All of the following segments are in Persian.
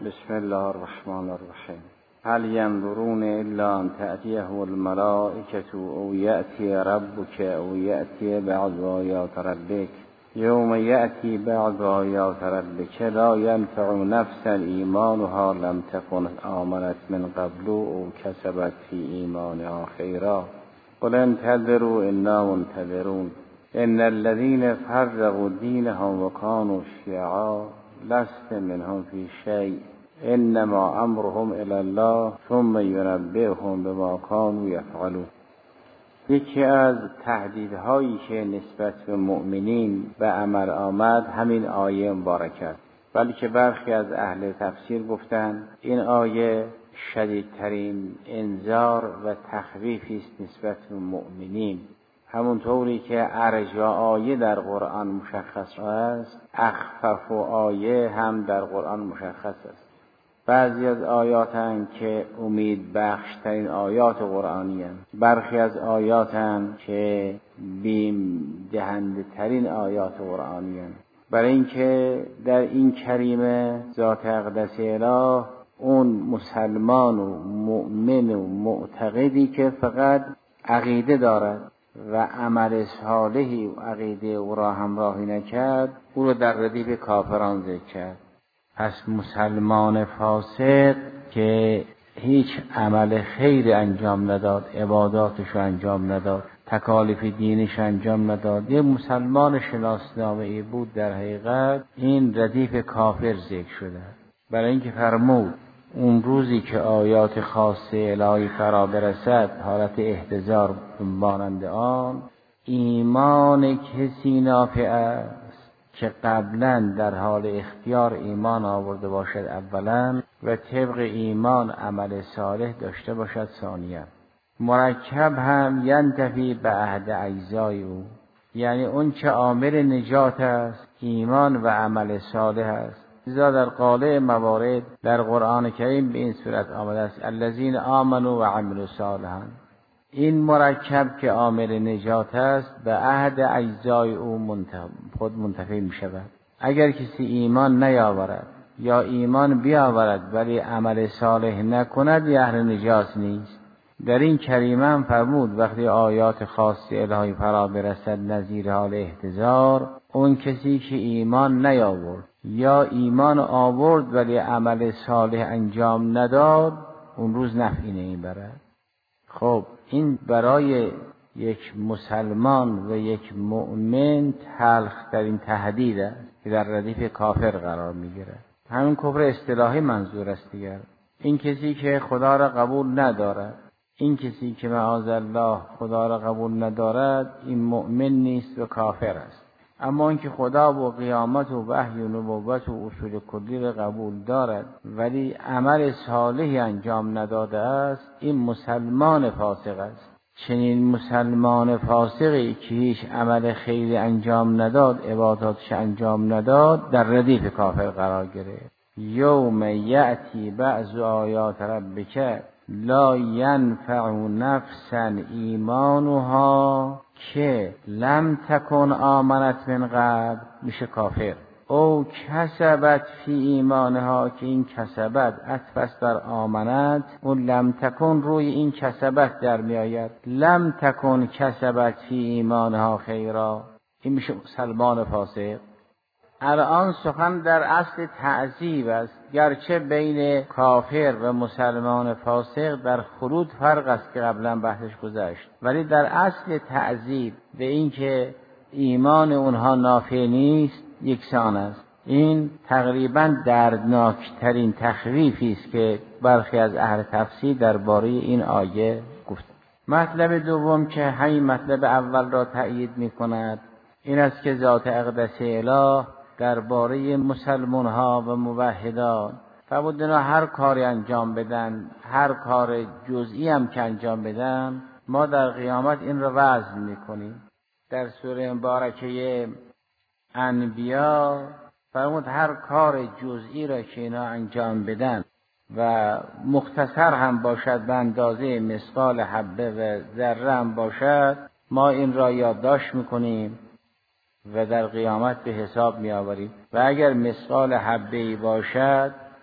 بسم الله الرحمن الرحیم. هل ينظرون الا ان تأتيهم الملائكة او يأتي ربك او يأتي بعض آیات ربك یوم یأتی بعض آیات ربک لا ینفع نفسا ایمانها لم تکن آمنت من قبل او کسبت فی ایمانها خیرا قل انتظروا انا منتظرون ان الذين فرقوا دینهم وكانوا شیعا لست منهم فی شیء انما امرهم الی الله ثم ینبئهم بما كانوا یفعلون. یکی از تهدیدهایی که نسبت به مؤمنین به عمل آمد همین آیه مبارکه است، ولی که برخی از اهل تفسیر گفتند این آیه شدیدترین انذار و تخویفی است نسبت به مؤمنین. همونطوری که ارجا آیه در قرآن مشخص است، اخفف آیه هم در قرآن مشخص است. بعضی از آیات هستند که امید بخشترین آیات قرآنی هستند، برخی از آیات هستند که بیم دهنده ترین آیات قرآنی هستند. برای اینکه در این کریمه ذات اقدس اله اون مسلمان و مؤمن و معتقدی که فقط عقیده دارد و عمل صالحی و عقیده او را همراهی نکرد، او را در ردیف کافران ذکر کرد. پس مسلمان فاسق که هیچ عمل خیر انجام نداد، عباداتش انجام نداد، تکالیف دینش انجام نداد، یه مسلمان شناسنامه‌ای بود، در حقیقت این ردیف کافر ذکر شده. برای اینکه فرمود اون روزی که آیات خاصه الهی فرا برسد حالت احتضار مانند آن، ایمان کسی نافع است که قبلا در حال اختیار ایمان آورده باشد اولا و طبق ایمان عمل صالح داشته باشد ثانیا. مرکب هم ینتفی به عهد اجزای او، یعنی اون چه عامل نجات است ایمان و عمل صالح است. لذا در قالع موارد در قرآن کریم به این صورت آمده است الذین آمنوا و عملوا الصالحات. این مرکب که عامل نجات است به عهد اجزای او خود منتفی می شود. اگر کسی ایمان نیاورد یا ایمان بیاورد ولی عمل صالح نکند یه اهل نجات نیست. در این کریمه هم فرمود وقتی آیات خاص الهی فرا برسد نظیر حال احتضار، اون کسی که ایمان نیاورد یا ایمان آورد ولی عمل صالح انجام نداد اون روز نفعی نمیبرد. خب این برای یک مسلمان و یک مؤمن تلخ در این تهدید است که در ردیف کافر قرار میگیره. همین کفر اصطلاحی منظور است دیگر. این کسی که خدا را قبول ندارد، این کسی که معاذالله خدا را قبول ندارد، این مؤمن نیست و کافر است. اما اینکه خدا و قیامت و وحی و نبوت و اصول کلی را قبول دارد ولی عمل صالحی انجام نداده است، این مسلمان فاسق است. چنین مسلمان فاسقی که هیچ عمل خیری انجام نداد، عباداتش انجام نداد، در ردیف کافر قرار گرفت. یوم یأتی بعض آیات ربک لا ینفع نفسا ایمانها که لم تکن آمنت من قبل، میشه کافر. او کسبت فی ایمانها، که این کسبت عطف بر آمنت، اون لم تکن روی این کسبت در می آید. لم تکن کسبت فی ایمانها خیرا، این میشه مسلمان فاسق. الان سخن در اصل تعذیب است، گرچه بین کافر و مسلمان فاسق در خروج فرق است که قبلا بحثش گذشت، ولی در اصل تعذیب به این که ایمان اونها نافع نیست یکسان است. این تقریبا دردناکترین تخویفی است که برخی از اهل تفسیر درباره این آیه گفت. مطلب دوم که همین مطلب اول را تأیید می‌کند این است که ذات اقدس اله درباره مسلمان ها و موحدان فرمود اینا هر کاری انجام بدن، هر کار جزئی هم که انجام بدن، ما در قیامت این را وزن میکنیم. در سوره مبارکه انبیا فرمود هر کار جزئی را که اینا انجام بدن و مختصر هم باشد به اندازه مثقال حبه و ذره هم باشد، ما این را یادداشت میکنیم و در قیامت به حساب می آوریم. و اگر مثقال حبه‌ای باشد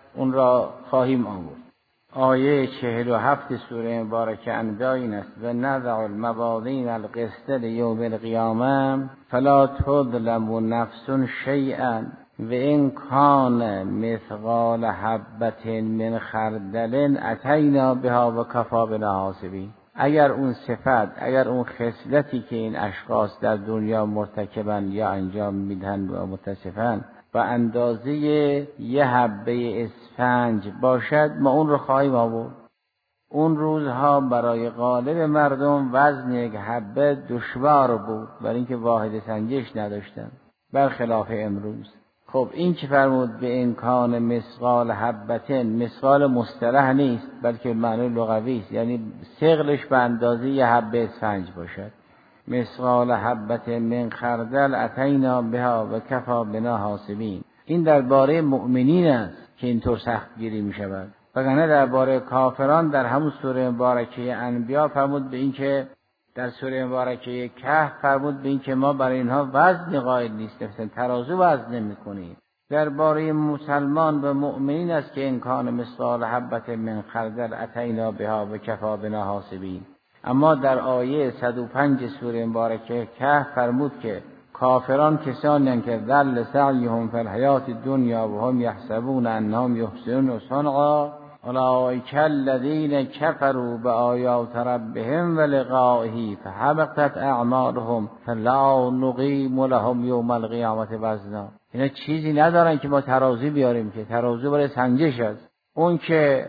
اون را خواهیم آورد. آیه 47 سوره مبارکه انبیاء این است: و نضع الموازین القسط لیوم القیامه فلا تظلم نفس شیئا و ان کان مثقال حبة من خردل اتینا بها و کفی بنا حاسبین. اگر اون صفت، اگر اون خصلتی که این اشخاص در دنیا مرتکبن یا انجام میدن و متصفن و اندازه یه حبه اسفنج باشد، ما اون رو خواهیم آورد. اون روزها برای غالب مردم وزن یک حبه دشوار بود، برای اینکه واحد سنجش نداشتن، برخلاف امروز. خب این که فرمود به امکان مثقال حبتن، مثقال مصطلح نیست بلکه معنی لغوی است، یعنی ثقلش به اندازه یه حبه اسفنج باشد. مثقال حبة من خردل اتینا بها و کفی بنا حاسبین. این درباره مؤمنین است که اینطور سخت گیری می شود، وگرنه درباره کافران در همون سوره مبارکه انبیاء فرمود به این که در سوره مبارکه کهف فرمود به این که ما برای اینها وزن قائل نیستیم، ترازو وزن نمی کنیم. درباره مسلمان و مؤمنین است که امکان مثقال حبة من خردل اتینا بها و کفی بنا حاسبین. اما در آیه 105 سوره مبارکه کهف فرمود که کافران کسانی که ضل سعیهم فی الحیات الدنیا و هم یحسبون انهم یحسنون صنعا اولئک الذین کفروا بآیات ربهم و لقائه فحبطت اعمالهم فلا نقیم لهم یوم القیامة وزنا. اینا چیزی ندارن که ما ترازو بیاریم، که ترازو برای سنجش است. اون که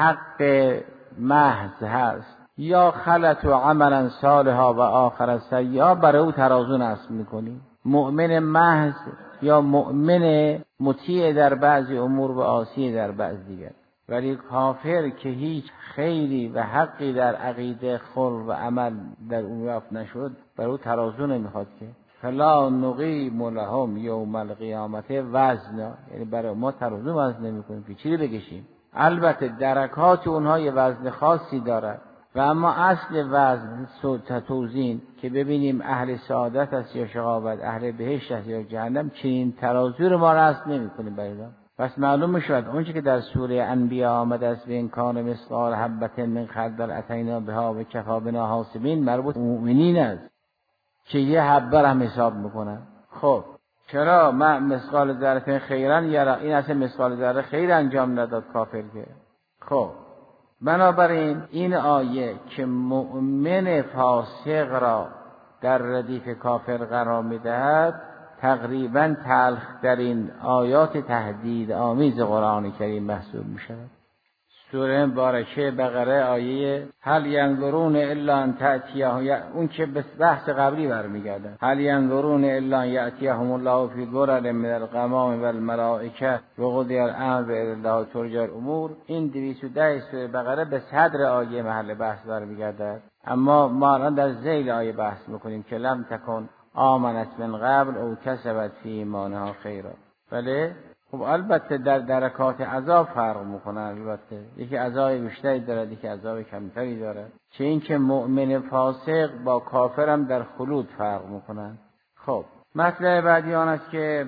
حق محض هست یا خلط و عملا صالحا و آخر سیئا، برای او ترازو نصب میکنیم. مؤمن محض یا مؤمن مطیع در بعضی امور و عاصی در بعض دیگر. ولی کافر که هیچ خیری و حقی در عقیده، خلق و عمل در او یافت نشد، برای او ترازو نمیخواد که فلا نقیم لهم یوم القیامة وزنا، یعنی برای ما ترازو وزن نمیکنیم که چیزی بکشیم. البته درکات اونها یه وزن خاصی دارد و اما اصل وزن توزین که ببینیم اهل سعادت است یا شقاوت، اهل بهشت است یا جهنم، چنین ترازو رو ما رسم نمی‌کنیم برای. پس معلوم میشود اونچه که در سوره انبیاء آمده است به امکان مثقال حبة من خردل اتینا بها و کفی بنا حاسبین، مربوط به مؤمنین است که یه حبه هم حساب میکنن. خب چرا مثقال ذره خیرا یرا، این اصلا مثقال ذره خیر انجام نداد کافر که. خب بنابراین این آیه که مؤمن فاسق را در ردیف کافر قرار میدهد تقریبا تلخترین آیات تهدید آمیز قرآن کریم محسوب میشود. سوره مبارکه بقره آیه هل ینظرون الا ان تأتیهم، اون که به بحث قبلی برمیگرده، هل ینظرون الا ان یأتیهم الله فی ظلل من الغمام و الملائکه و قضی الامر الی الله ترجع الامور. این 210 سوره بقره به صدر آیه محل بحث برمیگرده، اما ما الان در ذیل آیه بحث میکنیم که لم تکن آمنت من قبل او کسبت فی ایمانها خیرا. بله خب البته در درکات عذاب فرق میکنن، البته یکی عذاب بیشتری دارد، یکی عذاب کمتری دارد، چه این که مؤمن فاسق با کافر هم در خلود فرق میکنن. خب مطلب بعدی آن است که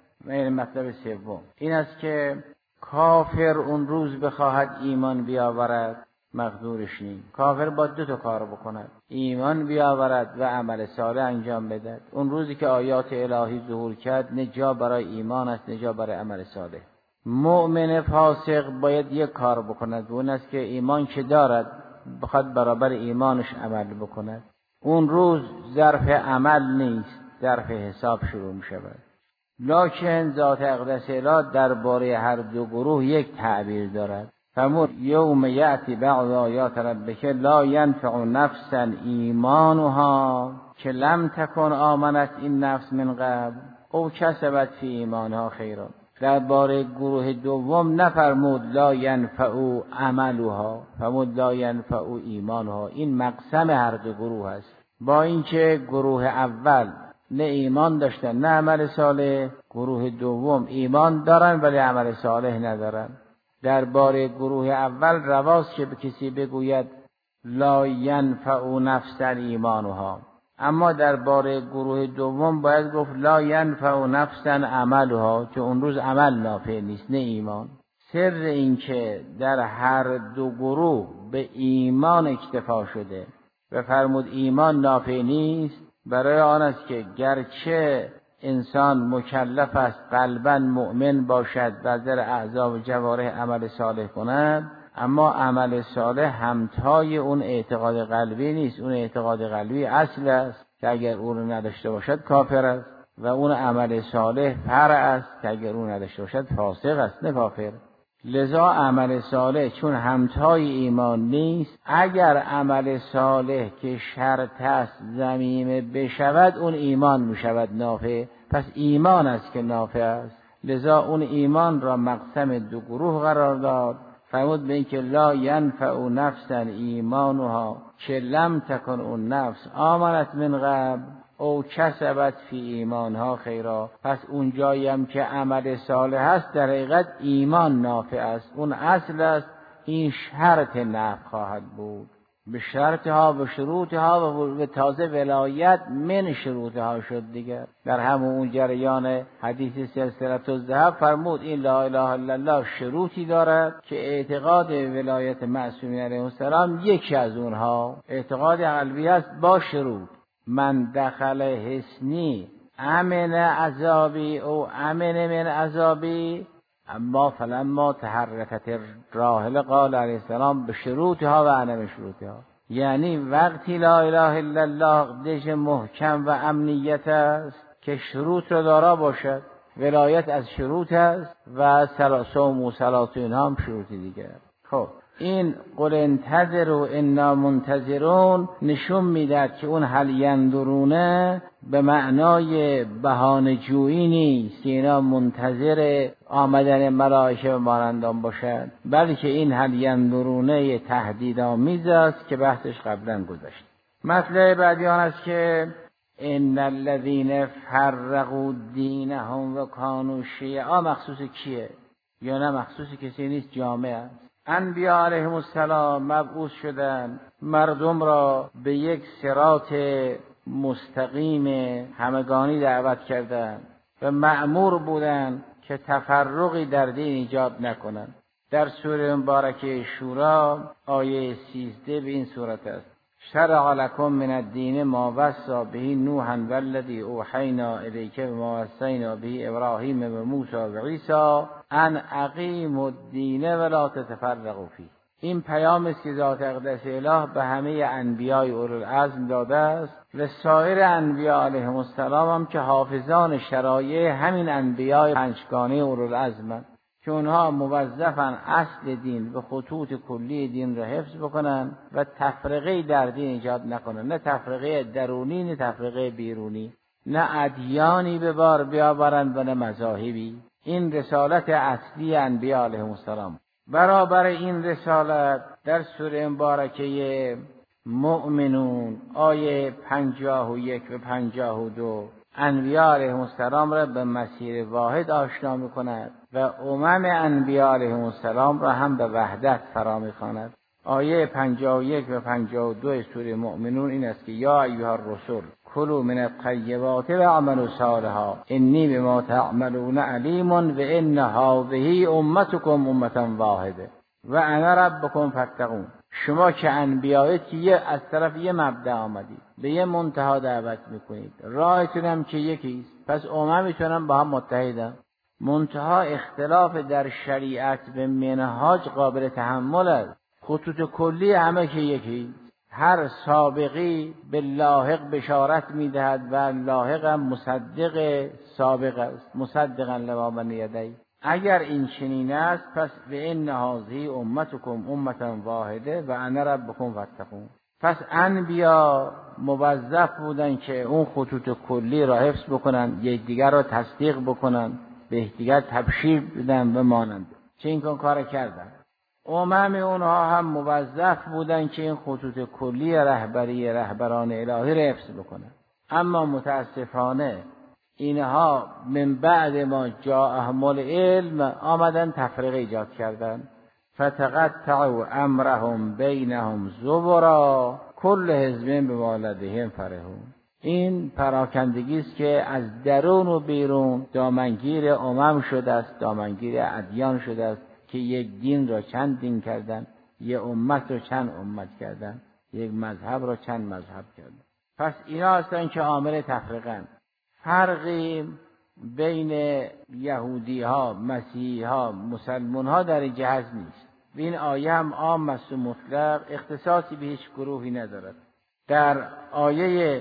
مطلب سوم این است که کافر اون روز بخواهد ایمان بیاورد مقدورش نیست. کافر با 2 کار بکند، ایمان بیاورد و عمل صالح انجام بدهد. اون روزی که آیات الهی ظهور کرد، نه جا برای ایمان است نه جا برای عمل صالح. مؤمن فاسق باید 1 کار بکند، اون است که ایمان که دارد بخواد برابر ایمانش عمل بکند. اون روز ظرف عمل نیست، ظرف حساب شروع می شود. لکن ذات اقدس اله درباره هر 2 گروه 1 تعبیر دارد. فرمود یوم یأتی بعض آیات ربک لا ینفع نفسا ایمانها که لم تکن آمنت این نفس من قبل او کسبت فی ایمانها خیرا. درباره گروه دوم نفرمود لا ینفع عملها، فرمود لا ینفع ایمانها. این مقسم هر 2 گروه است، با اینکه گروه اول نه ایمان داشتن نه عمل صالح، گروه دوم ایمان دارن ولی عمل صالح ندارن. درباره گروه اول رواست که به کسی بگوید لا ینفع نفسا ایمانها، اما درباره گروه دوم باید گفت لا ینفع نفسا عملها، چون اون روز عمل نافع نیست نه ایمان. سر این که در هر دو گروه به ایمان اکتفا شده و فرمود ایمان نافع نیست، برای آن است که گرچه انسان مکلف است قلباً مؤمن باشد و در اعضا و جوارح عمل صالح کند، اما عمل صالح همتای اون اعتقاد قلبی نیست. اون اعتقاد قلبی اصل است که اگر اون رو نداشته باشد کافر است و اون عمل صالح فرع است که اگر اون نداشته باشد فاسق است نه کافر. لذا عمل صالح چون همتای ایمان نیست، اگر عمل صالح که شرط است ضمیمه بشود، اون ایمان میشود نافع. پس ایمان است که نافع است. لذا اون ایمان را مقسم دو گروه قرار داد. فرمود به این که لا ینفع نفسا ایمانها که لم تکن اون نفس آمنت من قبل او کسبت فی ایمانها خیرا. پس اون جایی هم که عمل صالح است در حقیقت ایمان نافع است، اون اصل است. این شرط نفع خواهد بود، به شرطها و شروطها و تازه ولایت من شروطها شد دیگر. در همون جریان حدیث سلسله الذهب فرمود این لا اله الا الله شروطی دارد که اعتقاد ولایت معصومین علیهم السلام یکی از اونها اعتقاد قلبی است با شروط. من دخل حسنی امن عذابی او امن من عذابی، اما فلما تحرکت الراحله قال علیه السلام به شروطها و عدم شروطها. یعنی وقتی لا اله الا الله دژ محکم و امنیت است که شروط را دارا باشد، ولایت از شروط است و صوم و صلات اینها هم شروطی دیگر. خب این قل انتظروا انا منتظرون نشون میدهد که اون هل ینظرونه به معنای بهانه جویی نیست، اینا منتظر آمدن ملائکه و مانندان باشد، بلکه این هل ینظرونه تهدیدآمیز است که بحثش قبلا گذشت. مطلب بعدی آن است که ان الذين فرقوا دینهم و کانوا شیعا مخصوص کیه؟ یا نه مخصوص کسی نیست، جامعه است. انبیاء علیهم السلام مبعوث شدند مردم را به یک صراط مستقیم همگانی دعوت کردند و مأمور بودند که تفرقی در دین ایجاد نکنند. در سوره مبارکه شورا آیه 13 به این صورت است: شرع لکم من الدین ما وصی به نوحا والذی اوحینا الیک و ما وصینا به ابراهیم و موسی و عیسی ان اقیموا الدین ولا تتفرقوا فیه. این پیام است که ذات اقدس اله به همه انبیای اولوالعزم داده است و سایر انبیا علیهم السلام هم که حافظان شرایع همین انبیای پنجگانه اولوالعزم که اونها موظفن اصل دین و خطوط کلی دین را حفظ بکنن و تفرقه در دین ایجاد نکنن، نه تفرقه درونی نه تفرقه بیرونی، نه ادیانی به بار بیاورند و نه مذاهبی. این رسالت اصلی انبیاء علیهم السلام. برابر این رسالت در سوره مبارکه مؤمنون آیه 51 و 52 انبیاء علیهم السلام را به مسیر واحد آشنا می‌کند و امم انبیاء علیهم السلام را هم به وحدت فرا می‌خواند. آیه 51 و 52 سوره مؤمنون این است که یا ایها الرسل کلوا من الطیبات واعملوا صالحا انی بما تعملون علیم و ان هذه امتکم امة واحده و انا ربکم فاتقون. شما که انبیایید که از طرف یه مبدا آمدید، به یه منتها دعوت میکنید، راهتون هم که یکیست، پس اممتون هم با هم متحدن. منتها اختلاف در شریعت به منهاج قابل تحمل است، خطوط کلی همه که یکی. هر سابقی به لاحق بشارت میدهد و لاحق هم مصدق سابق است، مصدقا لما بین یدیه. اگر این چنین است پس به ان هذه امتکم امة واحده و انا ربکم فاتقون. پس انبیا موظف بودن که اون خطوط کلی را حفظ بکنن، یکدیگر را تصدیق بکنن، به یکدیگر تبشیر بدن و مانند. چه این کار کردن. امم اونها هم موظف بودن که این خطوط کلی رهبران الهی را حفظ بکنن. اما متاسفانه اینها من بعد ما جاءهم العلم آمدن تفریقه ایجاد کردن. فتقطعوا امرهم بینهم زبرا کل حزب بما لدیهم فرحون. این پراکندگی است که از درون و بیرون دامنگیر امم شده است، دامنگیر ادیان شده است. که یک دین را چند دین کردن، یک امت را چند امت کردن، یک مذهب را چند مذهب کردن. پس اینا هستن که عامل تفرقه. فرقی بین یهودی ها، مسیحی ها، مسلمان ها در این جهت نیست. این آیه هم عام است و مطلق، اختصاصی به هیچ گروهی ندارد. در آیه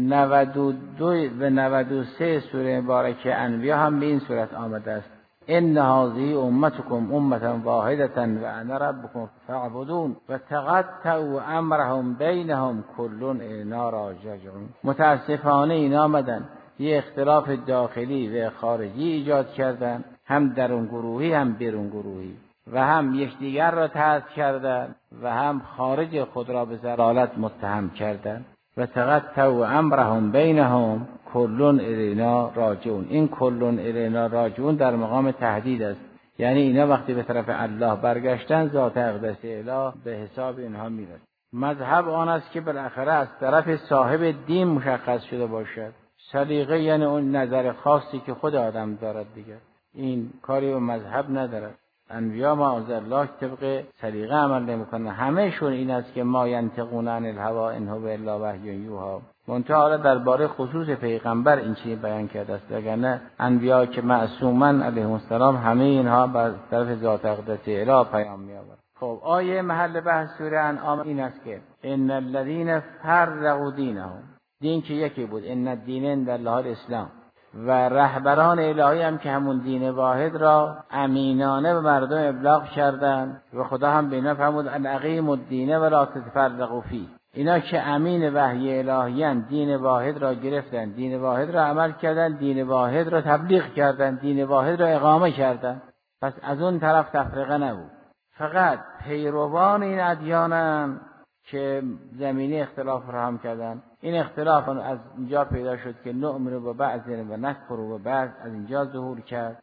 92 و 93 سوره مبارکه انبیاء هم به این صورت آمده است: ان هذه امتکم امه واحده و انا ربکم فاعبدون و تقطعوا امرهم بینهم کل الینا راجعون. متاسفانه این آمدن یه اختلاف داخلی و خارجی ایجاد کردن، هم درون گروهی هم بیرون گروهی، و هم یکدیگر را طرد کردند و هم خارج خود را به ضلالت متهم کردند. و تقطعوا امرهم بینهم کل الینا راجعون. این کل الینا راجعون در مقام تهدید است، یعنی اینا وقتی به طرف الله برگشتن ذات اقدس اله به حساب اینها میرسد. مذهب آن است که بالاخره از طرف صاحب دین مشخص شده باشد. سلیقه یعنی اون نظر خاصی که خود آدم دارد دیگر، این کاری به مذهب ندارد. انبیا معاذالله طبق سلیقه عمل نمی‌کنن. همه‌شون این است که ما ینطقون عن الهوی ان هو الا وحی یوحی. منتها حالا درباره خصوص پیغمبر این چیزی بیان کرده است، وگرنه انبیا که معصومن علیهم السلام همه اینها بر طرف ذات اقدس اله پیام می‌آورند. خب آیه محل بحث سوره انعام این است که ان الذين فرقوا دینهم، دین که یکی بود، ان الدین در الله الاسلام، و رهبران الهی هم که همون دین واحد را امینانه به مردم ابلاغ کردند و خدا هم به اینا فرمود ان اقیموا الدین ولا تتفرقوا فیه. اینا که امین وحی الهیان دین واحد را گرفتن، دین واحد را عمل کردن، دین واحد را تبلیغ کردن، دین واحد را اقامه کردن. پس از اون طرف تفرقه نبود. فقط پیروان این ادیانن که زمینه اختلاف فراهم کردن. این اختلاف از اینجا پیدا شد که نؤمن و بعض و نکفر و بعض از اینجا ظهور کرد،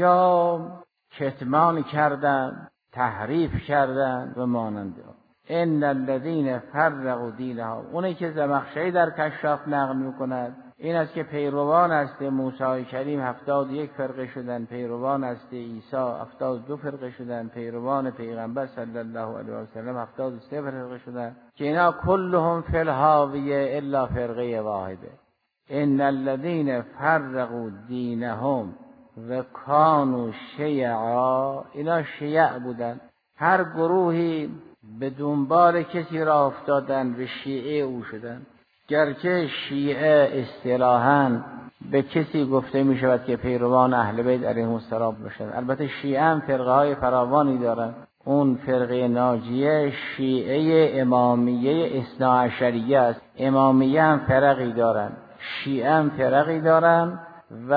یا کتمان کردن، تحریف کردن و مانند ان الذين فرقوا دینهم. اونی که زمخشری در کشاف نقل میکند این است که پیروان است موسی کریم 71 فرقه شدند، پیروان است عیسی 72 فرقه شدند، پیروان پیغمبر صلی الله علیه و سلم 73 فرقه شدند که اینا کلهم فی الهاویه الا فرقه واحده. ان الذين فرقوا دینهم و کانوا شیعا، اینا شیع بودند، هر گروهی به دنبال کسی را افتادن و شیعه او شدن. گرچه شیعه اصطلاحاً به کسی گفته می شود که پیروان اهل بیت علیهم السلام باشند. البته شیعه هم فرقه های فراوانی دارند. اون فرقه ناجیه شیعه امامیه اثناعشریه است. امامیه هم فرقی دارند، شیعه هم فرقی دارند و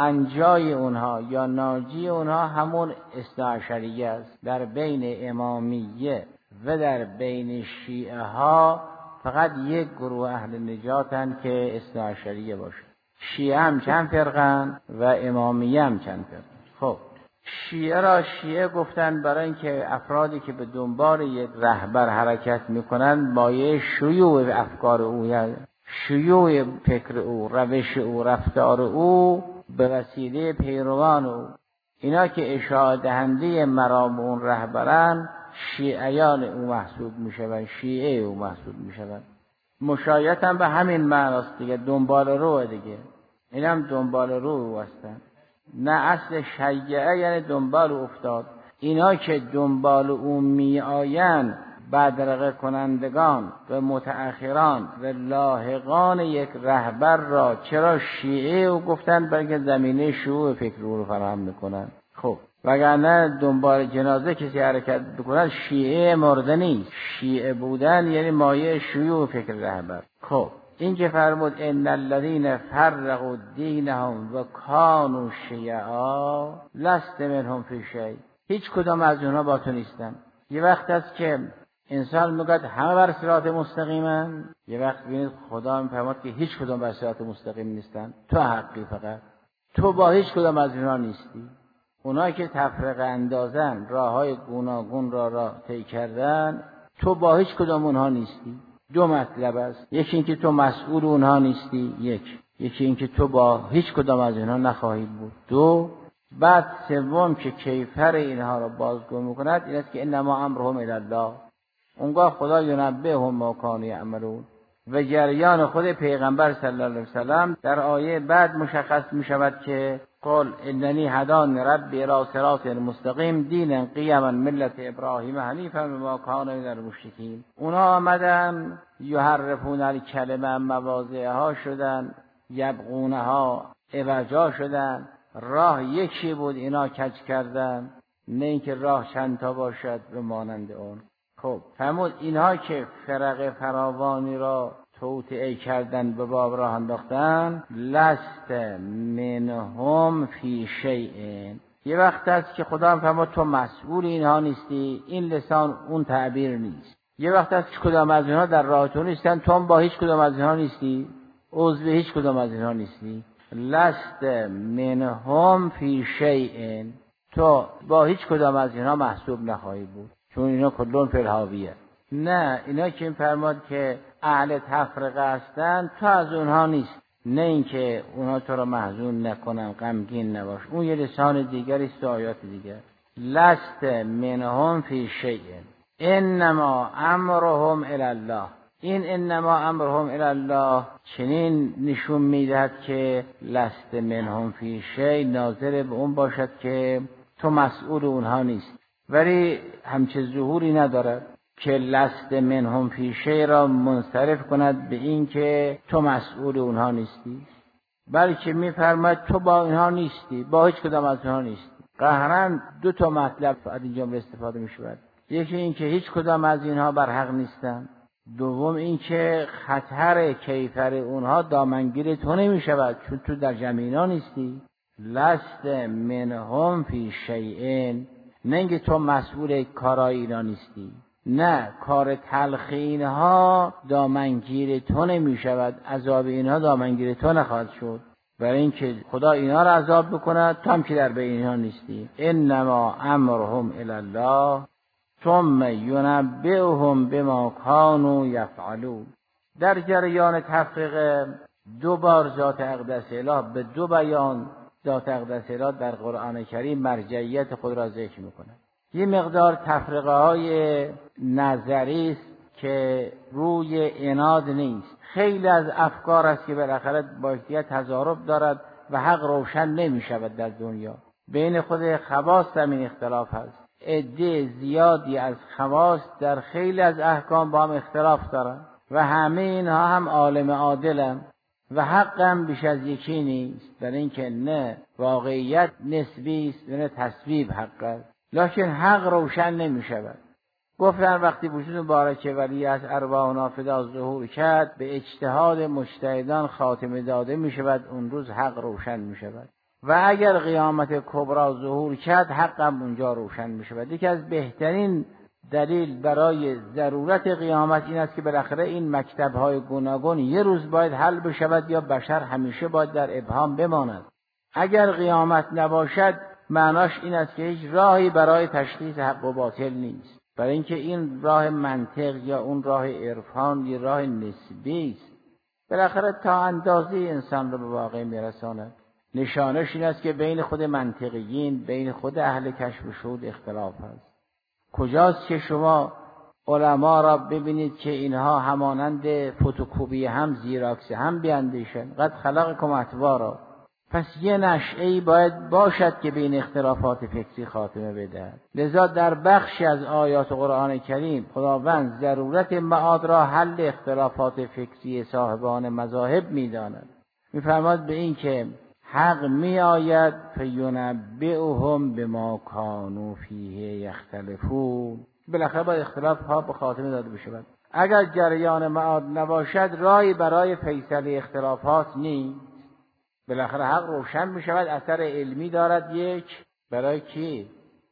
انجای اونها یا ناجی اونها همون اثناعشریه است. در بین امامیه و در بین شیعه ها فقط یک گروه اهل نجاتن که اثناعشریه باشه. شیعه هم چند فرقن و امامیه هم چند فرقن. خب شیعه را شیعه گفتن برای اینکه افرادی که به دنبال یک رهبر حرکت میکنن مایه شیوع افکار او، یعنی شیوع فکر او، روش او، رفتار او به وسیله پیروان او، اینا که اشاعه دهنده مرام اون رهبرن شیعیان او محسوب میشوند، شیعه او محسوب میشوند. مشایعت هم به همین معناست دیگه، دنبال رو دیگه، این هم دنبال رو هستن. نه اصل شیعه یعنی دنبال افتاد. اینا که دنبال او می آیند بدرقه کنندگان و متأخران و لاحقان یک رهبر را چرا شیعه او گفتن؟ برای که زمینه شیوع فکر رو فراهم میکنن. خب وگرنه دنبال جنازه کسی حرکت بکند شیعه مرده نیست. شیعه بودن یعنی مایه شیوع فکر رهبر. خب این که فرمود ان الذين فرقوا دینهم و کانوا شیعا لست منهم فی شیء، هیچ کدام از اونها با تو نیستن. یه وقت است که انسان میگه همه بر صراط مستقیمن، یه وقت ببینید خدا میفرماد که هیچ کدام بر صراط مستقیم نیستن، تو حقی، فقط تو با هیچ کدام از اونها نیستی. اونایی که تفرقه اندازن، راههای گوناگون را طی کردن، تو با هیچ کدام اونها نیستی. دو مطلب است، یکی اینکه تو مسئول اونها نیستی، یکی اینکه تو با هیچ کدام از اونها نخواهی بود. دو بعد سوم که کیفر اینها رو بازگو میکند این است که انما امرهم الی الله، اونگاه خدا ینبئهم ما کانوا یعملون و جریان خود پیغمبر صلی الله علیه وسلم در آیه بعد مشخص میشود که قل اننی هدانی ربی الی صراط مستقیم دینا قیما ملت ابراهیم حنیفا وما کان من المشرکین. اونا آمدن یحرفون الکلمه مواضعها شدن، یبغونها عوجا شدن، راه یکی بود اینا کج کردن، نه اینکه راه چند تا باشد به مانند اون. خب فرمود اینها که فرق فراوانی را توطئه کردن به باب راه انداختن، لست منهم فی شیء. یه وقت است که خدا فرمود تو مسئول اینها نیستی، این لسان اون تعبیر نیست. یه وقت است که کدام از اینها در راه تو نیستن، تو با هیچ کدام از اینها نیستی، عضو هیچ کدام از اینها نیستی. لست منهم فی شیء، تو با هیچ کدام از اینها محسوب نخواهی بود، چون اینا کلون فی الهاویه. نه، اینا که این فرماد که اهل تفرقه هستن تو از اونها نیست، نه اینکه اونها تو رو محزون نکنن، غمگین نباش، اون یه لسان دیگری است، آیات دیگر. لست منهم فی شیء انما امرهم الی الله. این انما امرهم الی الله چنین نشون میدهد که لست منهم فی شیء ناظر به اون باشد که تو مسئول اونها نیست، ولی همچه ظهوری ندارد که لست منهم فی شیء را منصرف کند به این که تو مسئول اونها نیستی، بلکه میفرماید تو با اینها نیستی، با هیچ کدام از اینها نیستی. قهرن دو تا مطلب از اینجا استفاده میشود، یکی این که هیچ کدام از اینها بر حق نیستن، دوم این که خطر کیفر اونها دامنگیر تو نمیشود چون تو در جمعینا نیستی. لست منهم فی شیء، نه اینکه تو مسئول کارای اینا نیستی، نه، کار تلخ اینها دامنگیر تو نمی شود، عذاب اینها دامنگیر تو نخواهد شد، برای اینکه خدا اینا را عذاب بکند، تو هم که در بین اینها نیستی. انما امرهم الی الله ثم ینبئهم بما کانوا یفعلون. در جریان تفریق دو بار ذات اقدس اله به دو بیان ذات اقدس اله در قرآن کریم مرجعیت خود را ذکر میکند. یه مقدار تفریقه های نظری است که روی عناد نیست، خیلی از افکار است که بالاخره با یکدیگر تضارب دارد و حق روشن نمی شود. در دنیا بین خود خواص همین اختلاف هست، عده زیادی از خواص در خیلی از احکام با هم اختلاف دارند و همه اینها هم عالم عادلند و حق هم بیش از یکی نیست، برای اینکه نه واقعیت نسبی است و نه تصویب حق است، لکن حق روشن نمی شود. گفتن وقتی وجود مبارک ولی از ارواح نافذه ظهور کرد، به اجتهاد مجتهدان خاتمه داده می شود، اون روز حق روشن می شود. و اگر قیامت کبری ظهور کرد، حق هم اونجا روشن می شود. یکی از بهترین دلیل برای ضرورت قیامت این است که بالاخره این مکتب‌های گوناگون یه روز باید حل بشود یا بشر همیشه باید در ابهام بماند. اگر قیامت نباشد معناش این است که هیچ راهی برای تشخیص حق و باطل نیست، برای اینکه این راه منطق یا اون راه عرفان یه راه نسبی است، بالاخره تا اندازه انسان رو به واقع میرساند. نشانش این است که بین خود منطقیین، بین خود اهل کشف و شهود اختلاف هست. کجاست که شما علما را ببینید که اینها همانند فتوکپی هم زیراکس هم بیاندیشند؟ قد خلقکم اطوارا. پس یه نشأه‌ای باید باشد که بین اختلافات فکری خاتمه بدهد. لذا در بخشی از آیات قرآن کریم خداوند ضرورت معاد را حل اختلافات فکری صاحبان مذاهب می‌داند. می‌فرماید به این که حق می‌آید فینبئهم بما کانوا فیه یختلفون. بالاخره باید اختلاف‌ها به خاتمه داده بشود. اگر جریان معاد نباشد راهی برای فیصله اختلافات نیست. بالاخره حق روشن می شود، اثر علمی دارد. یک، برای کی؟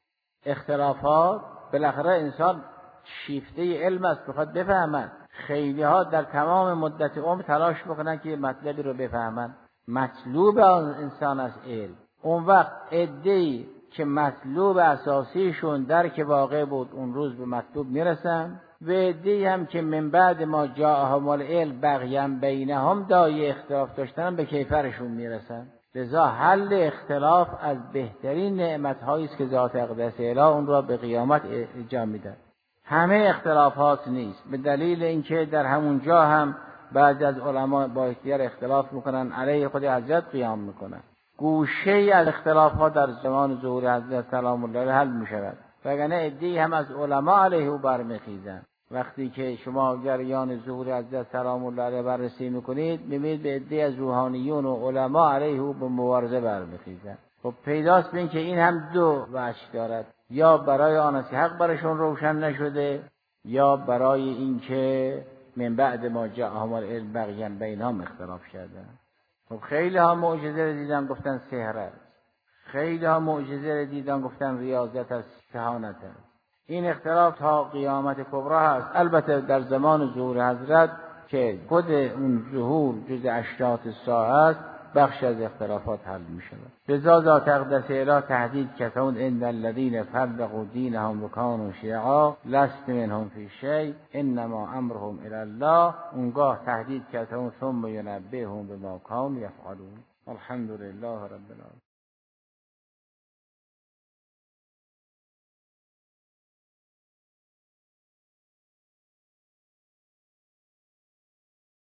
اختلافات. بالاخره انسان شیفته علم است، بخواد بفهمند. خیلی ها در تمام مدت عمر تلاش میکنن که مطلبی رو بفهمند. مطلوب آن انسان از علم. اون وقت عده‌ای که مطلوب اساسیشون درک واقع بود اون روز به مطلوب میرسن، و عده‌ای هم که من بعد ما جاءهم العلم بغیا بینهم دای اختلاف داشتن به کیفرشون میرسن. لذا حل اختلاف از بهترین نعمت‌هایی است که ذات اقدس الهی اون را به قیامت انجام می‌دهد. همه اختلافات نیست، به دلیل اینکه در همون جا هم بعضی از علما با یکدیگر اختلاف میکنن، علیه خود حضرت قیام میکنن. گوشه ای از اختلافات در زمان ظهور حضرت سلام الله علیه حل میشود، وگرنه عده‌ای هم از علما علیه او برمیخیزن. وقتی که شما جریان ظهور حضرت سلام الله علیه بررسی میکنید، میبینید به عده‌ای از روحانیون و علما علیه او به مبارزه برمیخیزن. خب پیداست بین که این هم دو وجه دارد، یا برای آن است که حق برشون روشن نشده، یا برای اینکه من بعد ما جاءهم العلم بغیا بینهم اختلاف کردن. خب خیلی ها معجزه رو دیدن گفتن سحر است، خیلی ها معجزه رو دیدن گفتن ریاضت است، کهانت است. این اختلاف تا قیامت کبری هست. البته در زمان ظهور حضرت که خود اون ظهور جز اشراط الساعه است، بخش از اختلافات حل می شود. لذا ذات اقدس الهی تهدید کردند ان الذين فرقوا دینهم وكانوا شیعا لست منهم فی شیء انما امرهم الی الله. اونگاه تهدید کردند ثم ینبئهم بما كانوا یفعلون. الحمد لله رب العالمین.